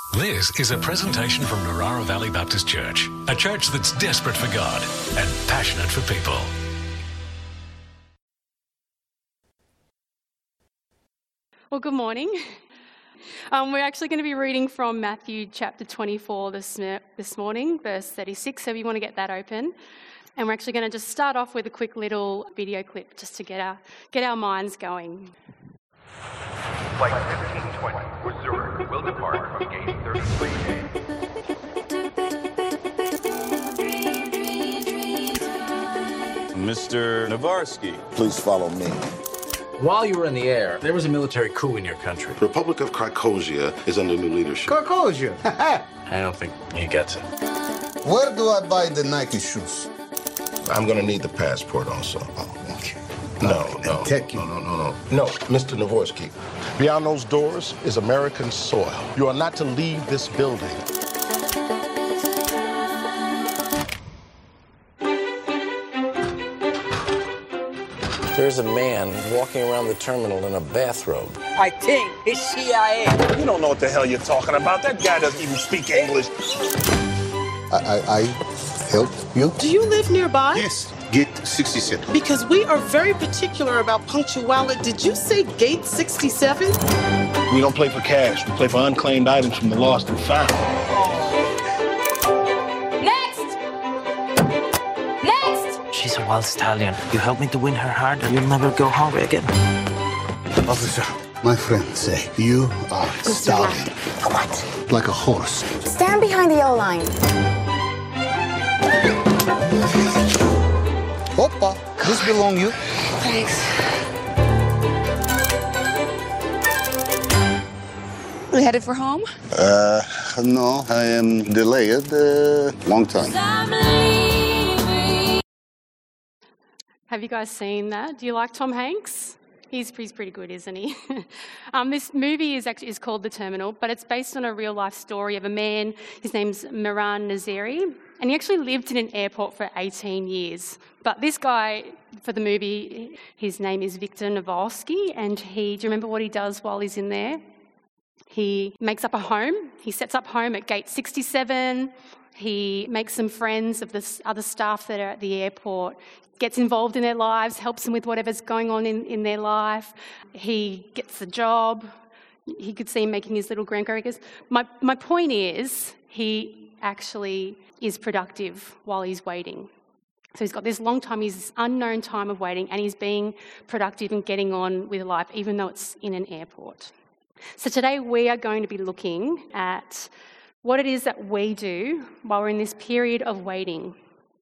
This is a presentation from Narara Valley Baptist Church, a church that's desperate for God and passionate for people. Well, good morning. We're actually going to be reading from Matthew chapter 24 this morning, verse 36, so we want to get that open. And we're actually going to just start off with a quick little video clip just to get our minds going. Flight 1520 for Zurich will depart from gate 33A. Mr. Navarsky. Please follow me. While you were in the air, there was a military coup in your country. The Republic of Krakosia is under new leadership. Krakosia? I don't think he gets it. Where do I buy the Nike shoes? I'm going to need the passport also. Oh, okay. No, Take you. No, Mr. Navorsky. Beyond those doors is American soil. You are not to leave this building. There's a man walking around the terminal in a bathrobe. I think it's CIA. You don't know what the hell you're talking about. That guy doesn't even speak English. I help you? Do you live nearby? Yes, gate 67. Because we are very particular about punctuality. Did you say gate 67? We don't play for cash. We play for unclaimed items from the lost and found. She's a wild stallion. You help me to win her heart and you'll never go hungry again. Officer, my friends say you are stallion. What? Like a horse. Stand behind the O-line. Hoppa, this belong you. Thanks. We headed for home? No, I am delayed long time. Have you guys seen that? Do you like Tom Hanks? He's pretty good, isn't he? This movie is called The Terminal, but it's based on a real-life story of a man. His name's Mehran Naziri, and he actually lived in an airport for 18 years. But this guy, for the movie, his name is Viktor Navalsky, and do you remember what he does while he's in there? He makes up a home. He sets up home at gate 67. He makes some friends of the other staff that are at the airport, gets involved in their lives, helps them with whatever's going on in their life. He gets a job. He could see him making his little graham crackers. My point is, he actually is productive while he's waiting. So he's got this long time, this unknown time of waiting, and he's being productive and getting on with life, even though it's in an airport. So today we are going to be looking at what it is that we do while we're in this period of waiting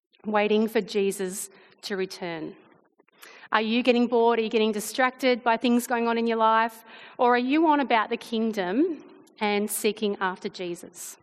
for Jesus to return. Are you getting bored? Are you getting distracted by things going on in your life? Or are you on about the kingdom and seeking after Jesus?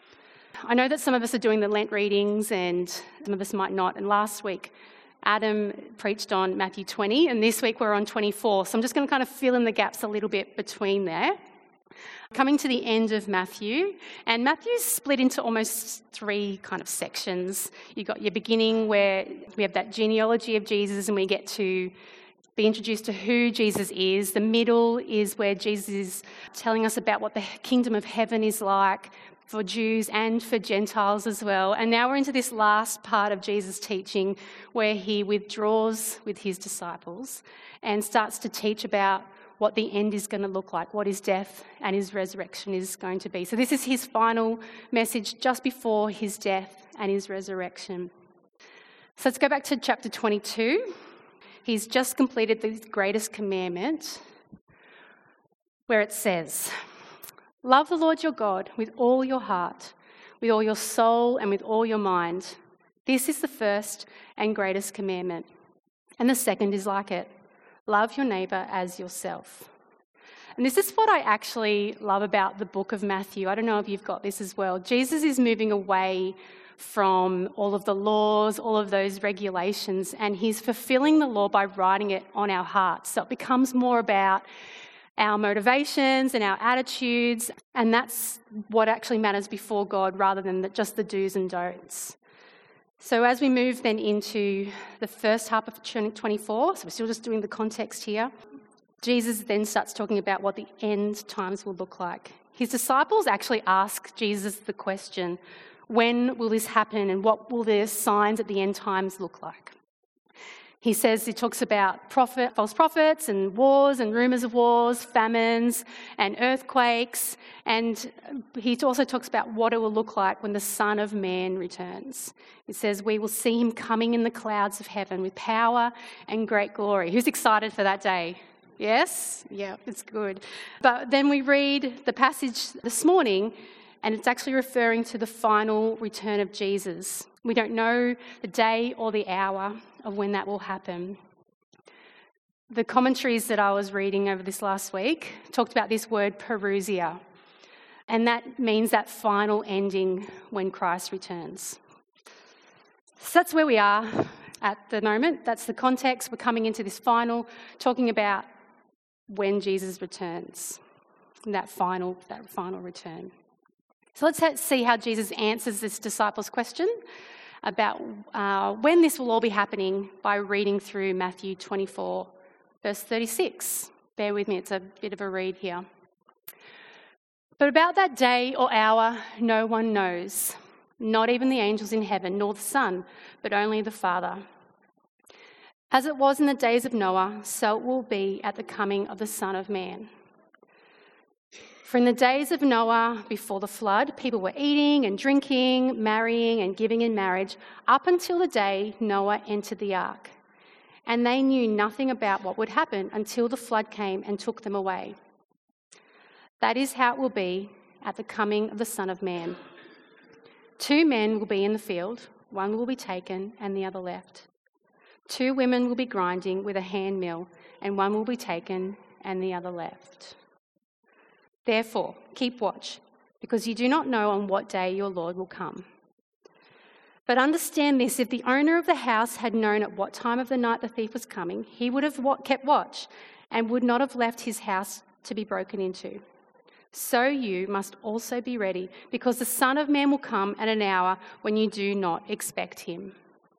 I know that some of us are doing the Lent readings and some of us might not. And last week, Adam preached on Matthew 20, and this week we're on 24. So I'm just going to kind of fill in the gaps a little bit between there. Coming to the end of Matthew, and Matthew's split into almost three kind of sections. You've got your beginning where we have that genealogy of Jesus and we get to be introduced to who Jesus is. The middle is where Jesus is telling us about what the kingdom of heaven is like for Jews and for Gentiles as well. And now we're into this last part of Jesus' teaching where he withdraws with his disciples and starts to teach about what the end is going to look like, what his death and his resurrection is going to be. So this is his final message just before his death and his resurrection. So let's go back to chapter 22. He's just completed the greatest commandment where it says, "Love the Lord your God with all your heart, with all your soul and with all your mind. This is the first and greatest commandment. And the second is like it. Love your neighbour as yourself." And this is what I actually love about the book of Matthew. I don't know if you've got this as well. Jesus is moving away from all of the laws, all of those regulations, and he's fulfilling the law by writing it on our hearts. So it becomes more about our motivations and our attitudes, and that's what actually matters before God rather than just the do's and don'ts. So as we move then into the first half of 24, so we're still just doing the context here, Jesus then starts talking about what the end times will look like. His disciples actually ask Jesus the question, when will this happen and what will the signs at the end times look like? He talks about false prophets and wars and rumours of wars, famines and earthquakes, and he also talks about what it will look like when the Son of Man returns. It says, we will see him coming in the clouds of heaven with power and great glory. Who's excited for that day? Yes? Yeah, it's good. But then we read the passage this morning, and it's actually referring to the final return of Jesus. We don't know the day or the hour of when that will happen. The commentaries that I was reading over this last week talked about this word parousia, and that means that final ending when Christ returns. So that's where we are at the moment. That's the context. We're coming into this final, talking about when Jesus returns, that final return. So let's see how Jesus answers this disciples' question about when this will all be happening by reading through Matthew 24, verse 36. Bear with me, it's a bit of a read here. But about that day or hour, no one knows, not even the angels in heaven, nor the Son, but only the Father. As it was in the days of Noah, so it will be at the coming of the Son of Man. For in the days of Noah, before the flood, people were eating and drinking, marrying and giving in marriage, up until the day Noah entered the ark. And they knew nothing about what would happen until the flood came and took them away. That is how it will be at the coming of the Son of Man. 2 men will be in the field, one will be taken and the other left. 2 women will be grinding with a hand mill, and one will be taken and the other left. Therefore, keep watch, because you do not know on what day your Lord will come. But understand this, if the owner of the house had known at what time of the night the thief was coming, he would have kept watch and would not have left his house to be broken into. So you must also be ready, because the Son of Man will come at an hour when you do not expect him.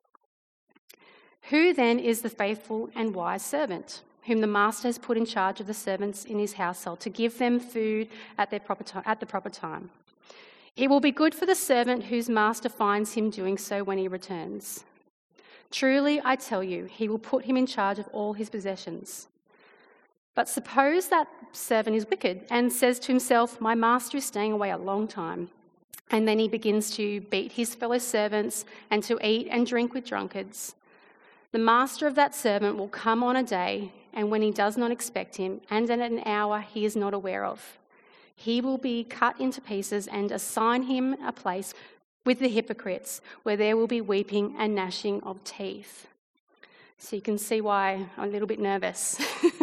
Who then is the faithful and wise servant, whom the master has put in charge of the servants in his household to give them food at the proper time? It will be good for the servant whose master finds him doing so when he returns. Truly, I tell you, he will put him in charge of all his possessions. But suppose that servant is wicked and says to himself, my master is staying away a long time. And then he begins to beat his fellow servants and to eat and drink with drunkards. The master of that servant will come on a day, and when he does not expect him, and at an hour he is not aware of, he will be cut into pieces and assign him a place with the hypocrites, where there will be weeping and gnashing of teeth. So you can see why I'm a little bit nervous.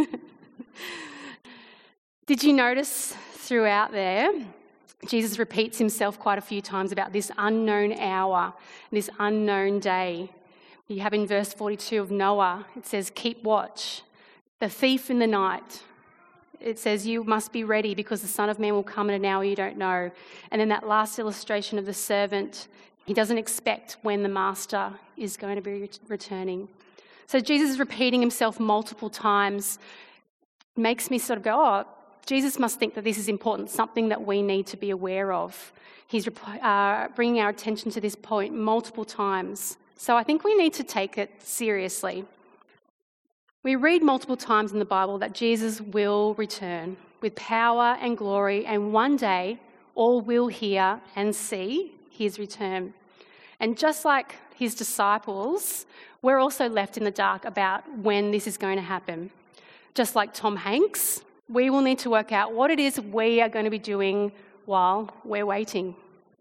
Did you notice throughout there, Jesus repeats himself quite a few times about this unknown hour, this unknown day. You have in verse 42 of Noah, it says, keep watch. The thief in the night, it says, you must be ready because the Son of Man will come at an hour you don't know. And then that last illustration of the servant, he doesn't expect when the master is going to be returning. So Jesus is repeating himself multiple times. Makes me sort of go, oh, Jesus must think that this is important, something that we need to be aware of. He's bringing our attention to this point multiple times. So I think we need to take it seriously. We read multiple times in the Bible that Jesus will return with power and glory, and one day all will hear and see his return. And just like his disciples, we're also left in the dark about when this is going to happen. Just like Tom Hanks, we will need to work out what it is we are going to be doing while we're waiting.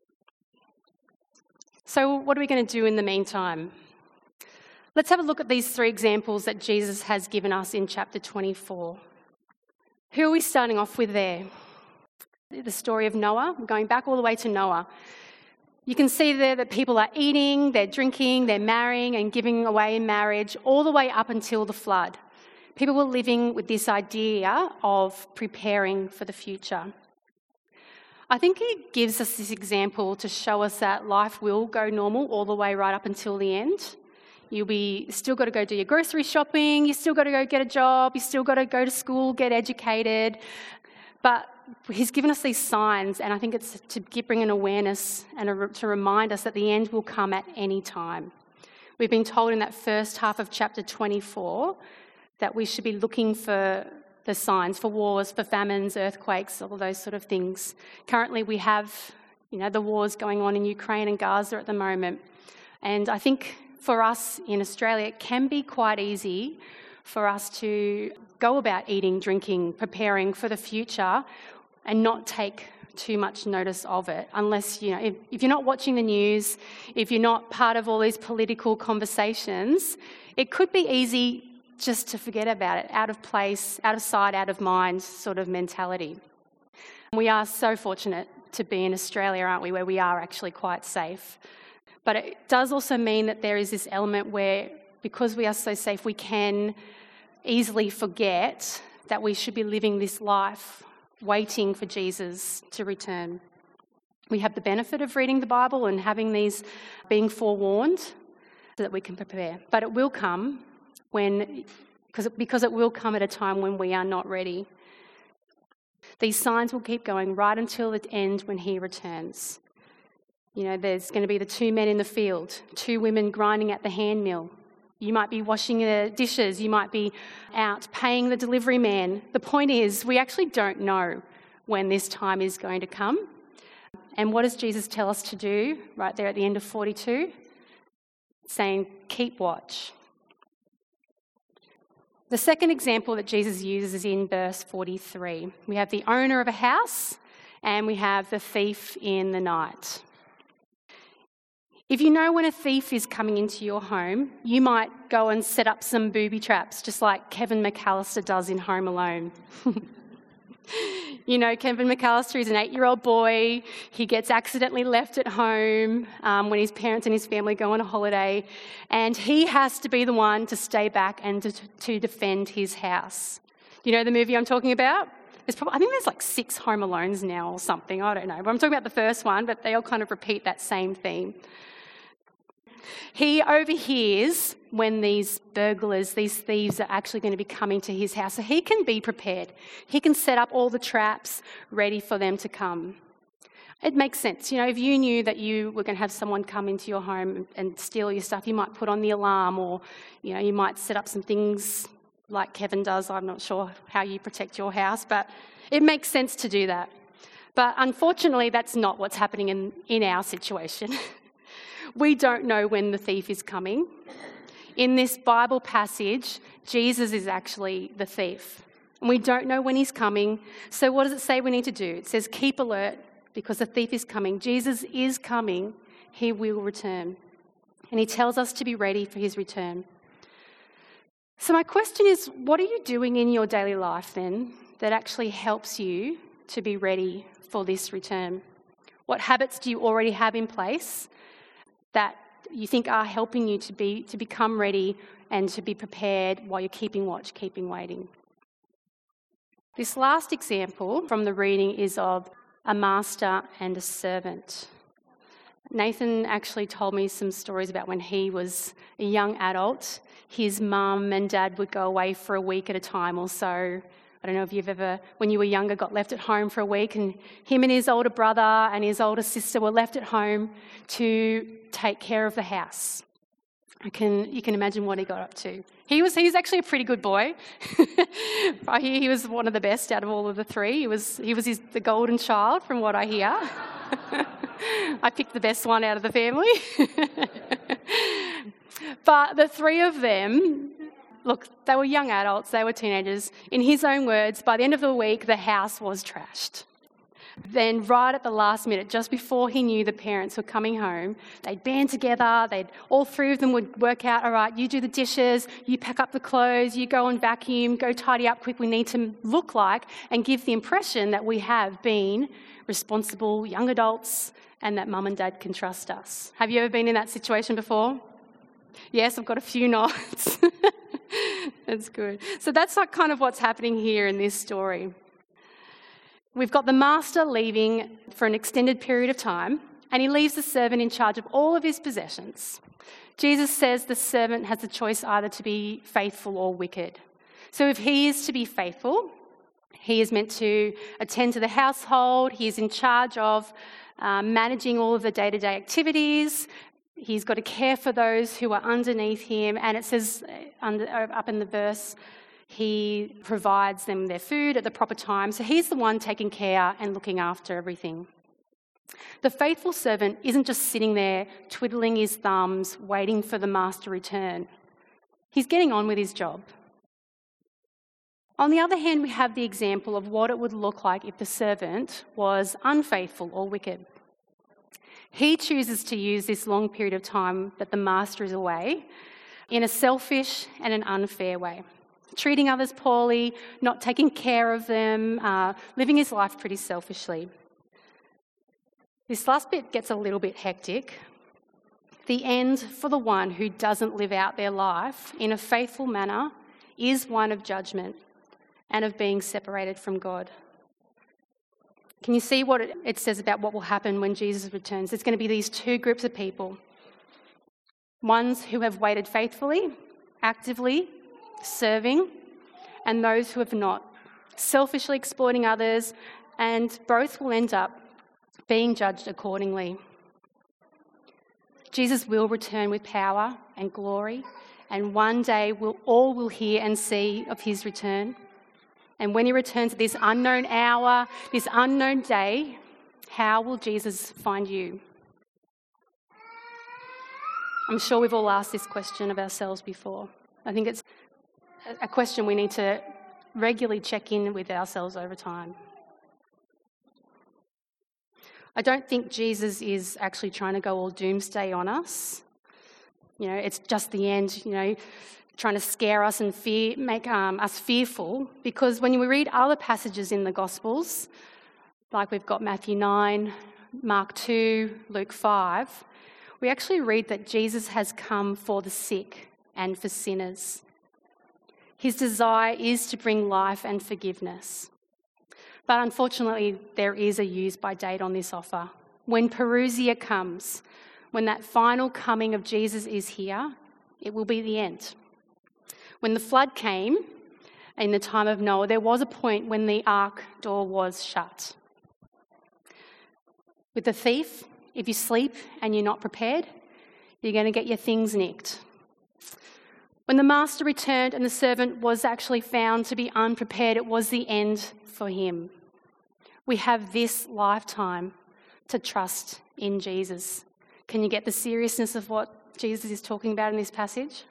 So what are we going to do in the meantime? Let's have a look at these 3 examples that Jesus has given us in chapter 24. Who are we starting off with there? The story of Noah, going back all the way to Noah. You can see there that people are eating, they're drinking, they're marrying and giving away in marriage all the way up until the flood. People were living with this idea of preparing for the future. I think he gives us this example to show us that life will go normal all the way right up until the end. You'll be still got to go do your grocery shopping. You still got to go get a job. You still got to go to school, get educated. But he's given us these signs, and I think it's to bring an awareness and to remind us that the end will come at any time. We've been told in that first half of chapter 24 that we should be looking for the signs, for wars, for famines, earthquakes, all those sort of things. Currently we have, the wars going on in Ukraine and Gaza at the moment. And I think for us in Australia, it can be quite easy for us to go about eating, drinking, preparing for the future and not take too much notice of it unless, if you're not watching the news, if you're not part of all these political conversations, it could be easy just to forget about it, out of place, out of sight, out of mind sort of mentality. We are so fortunate to be in Australia, aren't we, where we are actually quite safe. But it does also mean that there is this element where, because we are so safe, we can easily forget that we should be living this life waiting for Jesus to return. We have the benefit of reading the Bible and having these, being forewarned so that we can prepare. But it will come because it will come at a time when we are not ready. These signs will keep going right until the end when he returns. There's going to be the 2 men in the field, 2 women grinding at the hand mill. You might be washing the dishes, you might be out paying the delivery man. The point is, we actually don't know when this time is going to come. And what does Jesus tell us to do right there at the end of 42? Saying, keep watch. The second example that Jesus uses is in verse 43. We have the owner of a house and we have the thief in the night. If you know when a thief is coming into your home, you might go and set up some booby traps, just like Kevin McAllister does in Home Alone. Kevin McAllister is an 8-year-old boy. He gets accidentally left at home when his parents and his family go on a holiday, and he has to be the one to stay back and to defend his house. You know the movie I'm talking about? I think there's like 6 Home Alones now or something. I don't know. But I'm talking about the first one, but they all kind of repeat that same theme. He overhears when these burglars, these thieves are actually going to be coming to his house. So he can be prepared. He can set up all the traps ready for them to come. It makes sense. If you knew that you were going to have someone come into your home and steal your stuff, you might put on the alarm, or, you might set up some things like Kevin does. I'm not sure how you protect your house, but it makes sense to do that. But unfortunately, that's not what's happening in our situation. We don't know when the thief is coming. In this Bible passage, Jesus is actually the thief. And we don't know when he's coming. So what does it say we need to do? It says, keep alert because the thief is coming. Jesus is coming. He will return. And he tells us to be ready for his return. So my question is, what are you doing in your daily life then that actually helps you to be ready for this return? What habits do you already have in place that you think are helping you to become ready and to be prepared while you're keeping watch, keeping waiting? This last example from the reading is of a master and a servant. Nathan actually told me some stories about when he was a young adult. His mum and dad would go away for a week at a time or so. I don't know if you've ever, when you were younger, got left at home for a week, and him and his older brother and his older sister were left at home to take care of the house. You can imagine what he got up to. He's actually a pretty good boy. He was one of the best out of all of the 3. He was the golden child, from what I hear. I picked the best one out of the family. But the 3 of them, look, they were young adults, they were teenagers. In his own words, by the end of the week, the house was trashed. Then right at the last minute, just before he knew the parents were coming home, they'd band together, all 3 of them would work out, all right, you do the dishes, you pack up the clothes, you go and vacuum, go tidy up quick. We need to look like and give the impression that we have been responsible young adults and that mum and dad can trust us. Have you ever been in that situation before? Yes, I've got a few nods. That's good. So that's like kind of what's happening here in this story. We've got the master leaving for an extended period of time, and he leaves the servant in charge of all of his possessions. Jesus says the servant has the choice either to be faithful or wicked. So if he is to be faithful, he is meant to attend to the household. He is in charge of managing all of the day-to-day activities. He's got to care for those who are underneath him. And it says up in the verse, he provides them their food at the proper time. So he's the one taking care and looking after everything. The faithful servant isn't just sitting there twiddling his thumbs, waiting for the master return. He's getting on with his job. On the other hand, we have the example of what it would look like if the servant was unfaithful or wicked. He chooses to use this long period of time that the master is away in a selfish and an unfair way, treating others poorly, not taking care of them, living his life pretty selfishly. This last bit gets a little bit hectic. The end for the one who doesn't live out their life in a faithful manner is one of judgment and of being separated from God. Can you see what it says about what will happen when Jesus returns? There's going to be these two groups of people. Ones who have waited faithfully, actively, serving, and those who have not, selfishly exploiting others, and both will end up being judged accordingly. Jesus will return with power and glory, and one day all will hear and see of his return. And when he returns at this unknown hour, this unknown day, how will Jesus find you? I'm sure we've all asked this question of ourselves before. I think it's a question we need to regularly check in with ourselves over time. I don't think Jesus is actually trying to go all doomsday on us. It's just the end, trying to scare us and make us fearful, because when we read other passages in the Gospels, like we've got Matthew 9, Mark 2, Luke 5, we actually read that Jesus has come for the sick and for sinners. His desire is to bring life and forgiveness. But unfortunately, there is a use-by date on this offer. When Parousia comes, when that final coming of Jesus is here, it will be the end. When the flood came in the time of Noah, there was a point when the ark door was shut. With the thief, if you sleep and you're not prepared, you're going to get your things nicked. When the master returned and the servant was actually found to be unprepared, it was the end for him. We have this lifetime to trust in Jesus. Can you get the seriousness of what Jesus is talking about in this passage?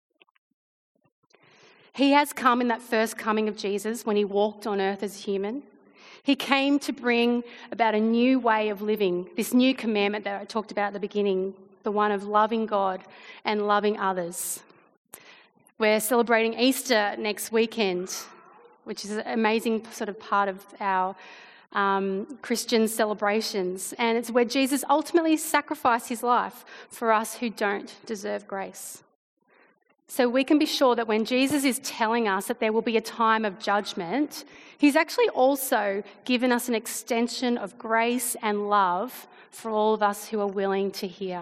He has come in that first coming of Jesus when he walked on earth as human. He came to bring about a new way of living, this new commandment that I talked about at the beginning, the one of loving God and loving others. We're celebrating Easter next weekend, which is an amazing sort of part of our Christian celebrations. And it's where Jesus ultimately sacrificed his life for us who don't deserve grace. So we can be sure that when Jesus is telling us that there will be a time of judgment, he's actually also given us an extension of grace and love for all of us who are willing to hear.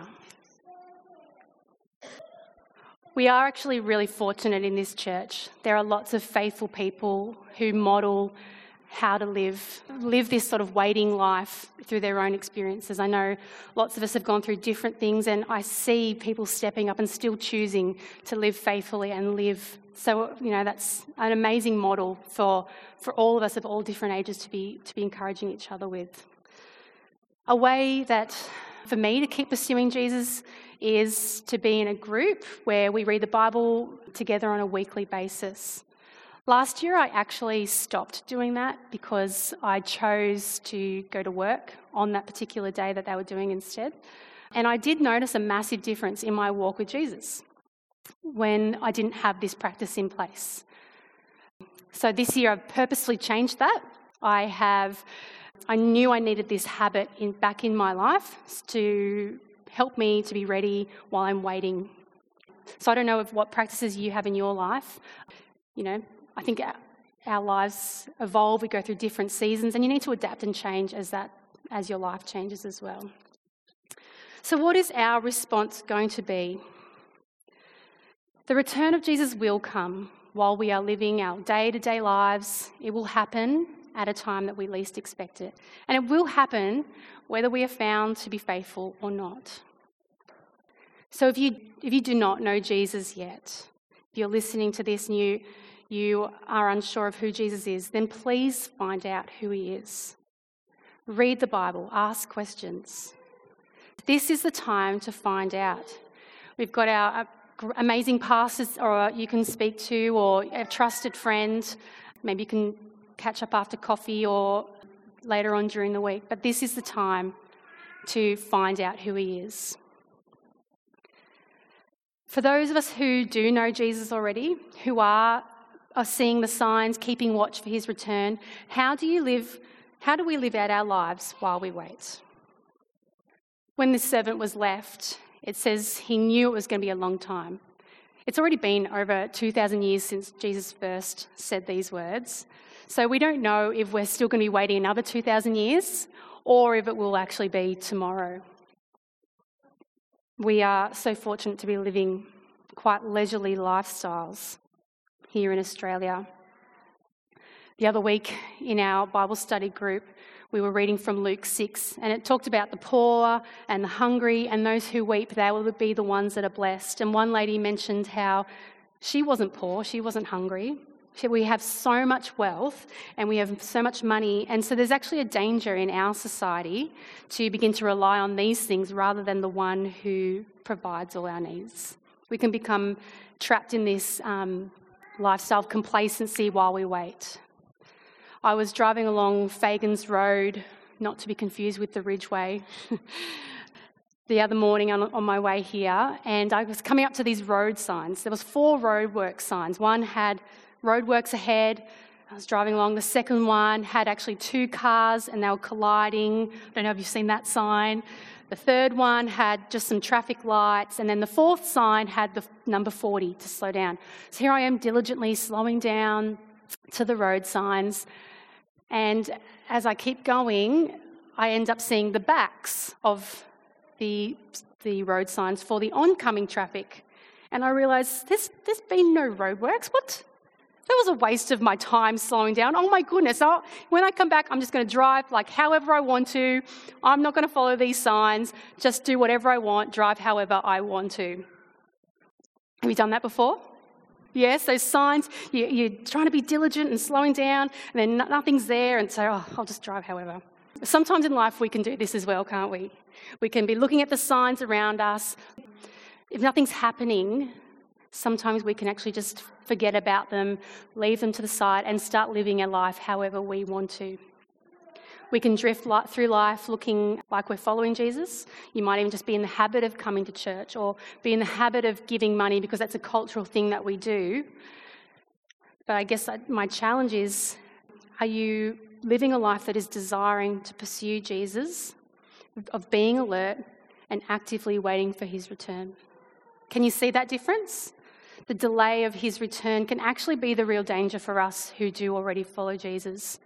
We are actually really fortunate in this church. There are lots of faithful people who model how to live this sort of waiting life through their own experiences. I know lots of us have gone through different things, and I see people stepping up and still choosing to live faithfully and live. So, that's an amazing model for all of us of all different ages to be encouraging each other with. A way that, for me, to keep pursuing Jesus is to be in a group where we read the Bible together on a weekly basis. Last year, I actually stopped doing that because I chose to go to work on that particular day that they were doing instead. And I did notice a massive difference in my walk with Jesus when I didn't have this practice in place. So this year, I've purposely changed that. I knew I needed this habit back in my life to help me to be ready while I'm waiting. So I don't know what practices you have in your life. I think our lives evolve, we go through different seasons, and you need to adapt and change as your life changes as well. So what is our response going to be? The return of Jesus will come while we are living our day-to-day lives. It will happen at a time that we least expect it. And it will happen whether we are found to be faithful or not. So if you do not know Jesus yet, if you're listening to this and you are unsure of who Jesus is, then please find out who he is. Read the Bible, ask questions. This is the time to find out. We've got our amazing pastors or you can speak to, or a trusted friend. Maybe you can catch up after coffee or later on during the week. But this is the time to find out who he is. For those of us who do know Jesus already, who are seeing the signs, keeping watch for his return, how do we live out our lives while we wait? When this servant was left, it says he knew it was going to be a long time. It's already been over 2,000 years since Jesus first said these words. So we don't know if we're still going to be waiting another 2,000 years or if it will actually be tomorrow. We are so fortunate to be living quite leisurely lifestyles here in Australia. The other week in our Bible study group, we were reading from Luke 6, and it talked about the poor and the hungry and those who weep. They will be the ones that are blessed. And one lady mentioned how she wasn't poor, she wasn't hungry. We have so much wealth and we have so much money, and so there's actually a danger in our society to begin to rely on these things rather than the one who provides all our needs. We can become trapped in this lifestyle of complacency while we wait. I was driving along Fagan's Road, not to be confused with the Ridgeway, the other morning on my way here, and I was coming up to these road signs. There was 4 roadwork signs. One had roadworks ahead. I was driving along. The second one had actually 2 cars and they were colliding. I don't know if you've seen that sign. The third one had just some traffic lights, and then the 4th sign had the number 40 to slow down. So here I am diligently slowing down to the road signs, and as I keep going, I end up seeing the backs of the road signs for the oncoming traffic, and I realise there's been no roadworks. What? That was a waste of my time slowing down. Oh my goodness. When I come back, I'm just going to drive like however I want to. I'm not going to follow these signs. Just do whatever I want, drive however I want to. Have you done that before? Yes, those signs, you're trying to be diligent and slowing down, and then nothing's there, and so, I'll just drive however. Sometimes in life we can do this as well, can't we? We can be looking at the signs around us. If nothing's happening, sometimes we can actually just forget about them, leave them to the side, and start living a life however we want to. We can drift through life looking like we're following Jesus. You might even just be in the habit of coming to church or be in the habit of giving money because that's a cultural thing that we do. But I guess my challenge is, are you living a life that is desiring to pursue Jesus, of being alert and actively waiting for his return? Can you see that difference? The delay of his return can actually be the real danger for us who do already follow Jesus.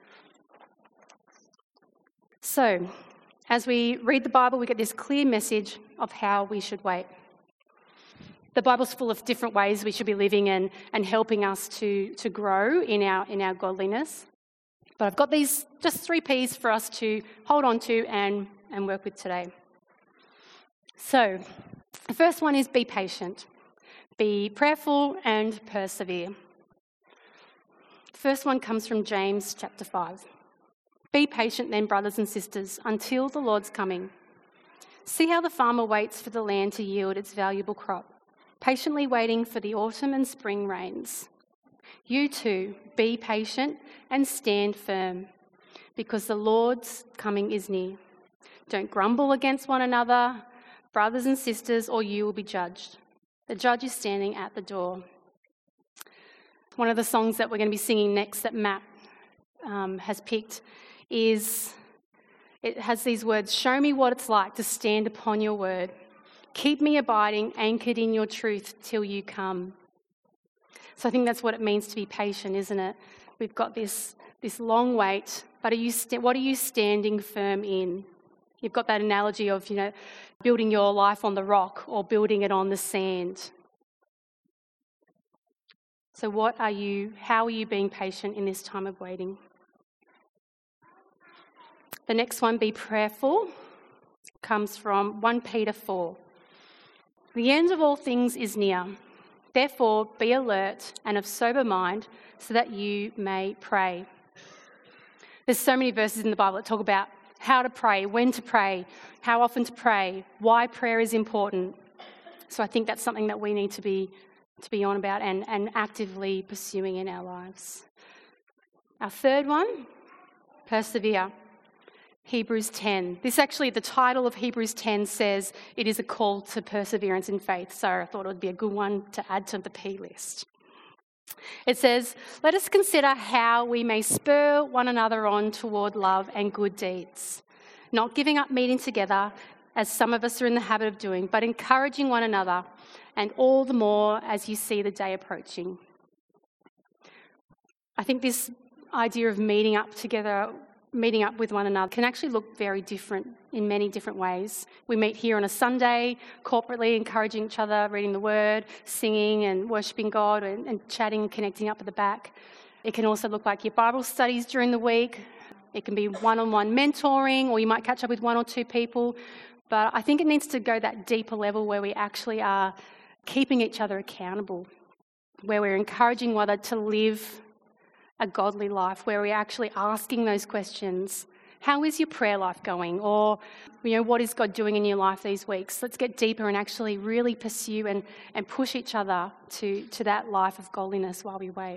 So, as we read the Bible, we get this clear message of how we should wait. The Bible's full of different ways we should be living and helping us to grow in our godliness. But I've got these just 3 P's for us to hold on to and work with today. So, the first one is be patient. Be prayerful and persevere. The first one comes from James chapter 5. Be patient then, brothers and sisters, until the Lord's coming. See how the farmer waits for the land to yield its valuable crop, patiently waiting for the autumn and spring rains. You too, be patient and stand firm, because the Lord's coming is near. Don't grumble against one another, brothers and sisters, or you will be judged. The judge is standing at the door. One of the songs that we're going to be singing next that Matt has picked it has these words, show me what it's like to stand upon your word. Keep me abiding, anchored in your truth till you come. So I think that's what it means to be patient, isn't it? We've got this long wait, but what are you standing firm in? You've got that analogy of, building your life on the rock or building it on the sand. So how are you being patient in this time of waiting? The next one, be prayerful, comes from 1 Peter 4. The end of all things is near. Therefore, be alert and of sober mind so that you may pray. There's so many verses in the Bible that talk about how to pray, when to pray, how often to pray, why prayer is important. So I think that's something that we need to be on about and actively pursuing in our lives. Our third one, persevere. Hebrews 10. The title of Hebrews 10 says it is a call to perseverance in faith, so I thought it would be a good one to add to the P list. It says, let us consider how we may spur one another on toward love and good deeds, not giving up meeting together as some of us are in the habit of doing, but encouraging one another, and all the more as you see the day approaching. I think this idea of meeting up together, meeting up with one another can actually look very different in many different ways. We meet here on a Sunday, corporately encouraging each other, reading the Word, singing and worshipping God and chatting and connecting up at the back. It can also look like your Bible studies during the week. It can be one-on-one mentoring, or you might catch up with 1 or 2 people. But I think it needs to go that deeper level where we actually are keeping each other accountable, where we're encouraging one another to live a godly life, where we're actually asking those questions. How is your prayer life going? Or, what is God doing in your life these weeks? Let's get deeper and actually really pursue and push each other to that life of godliness while we wait.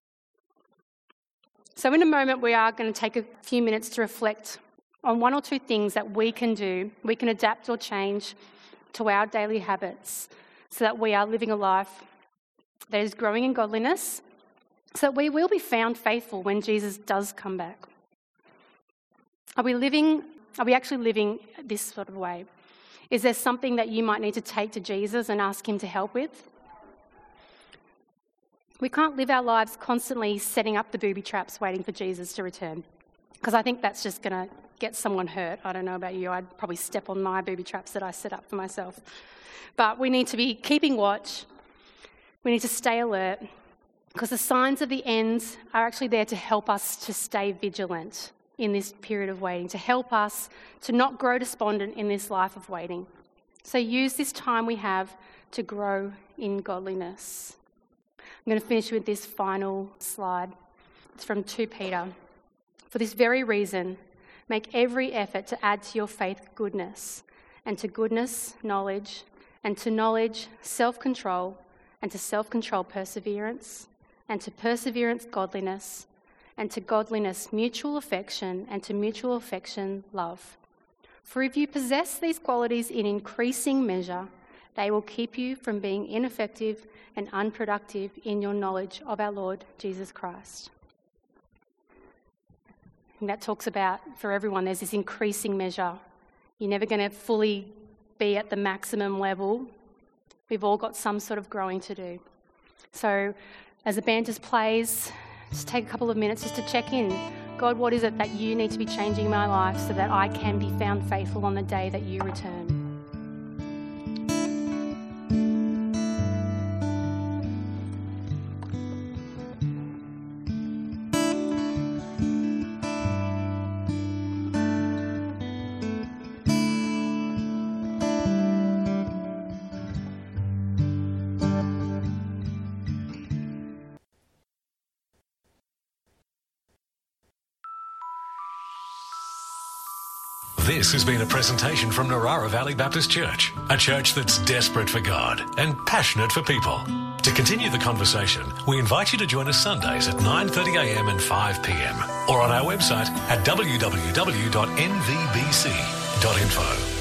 So in a moment, we are going to take a few minutes to reflect on 1 or 2 things that we can do, we can adapt or change to our daily habits so that we are living a life that is growing in godliness, so that we will be found faithful when Jesus does come back. Are we actually living this sort of way? Is there something that you might need to take to Jesus and ask him to help with? We can't live our lives constantly setting up the booby traps waiting for Jesus to return, because I think that's just going to get someone hurt. I don't know about you, I'd probably step on my booby traps that I set up for myself. But we need to be keeping watch. We need to stay alert, because the signs of the ends are actually there to help us to stay vigilant in this period of waiting, to help us to not grow despondent in this life of waiting. So use this time we have to grow in godliness. I'm going to finish with this final slide. It's from 2 Peter. For this very reason, make every effort to add to your faith goodness, and to goodness, knowledge, and to knowledge, self-control, and to self-control, perseverance, and to perseverance, godliness, and to godliness, mutual affection, and to mutual affection, love. For if you possess these qualities in increasing measure, they will keep you from being ineffective and unproductive in your knowledge of our Lord Jesus Christ. And that talks about, for everyone, there's this increasing measure. You're never going to fully be at the maximum level. We've all got some sort of growing to do. So as the band just plays, just take a couple of minutes just to check in. God, what is it that you need to be changing in my life so that I can be found faithful on the day that you return? This has been a presentation from Narara Valley Baptist Church, a church that's desperate for God and passionate for people. To continue the conversation, we invite you to join us Sundays at 9:30 a.m. and 5 p.m. or on our website at www.nvbc.info.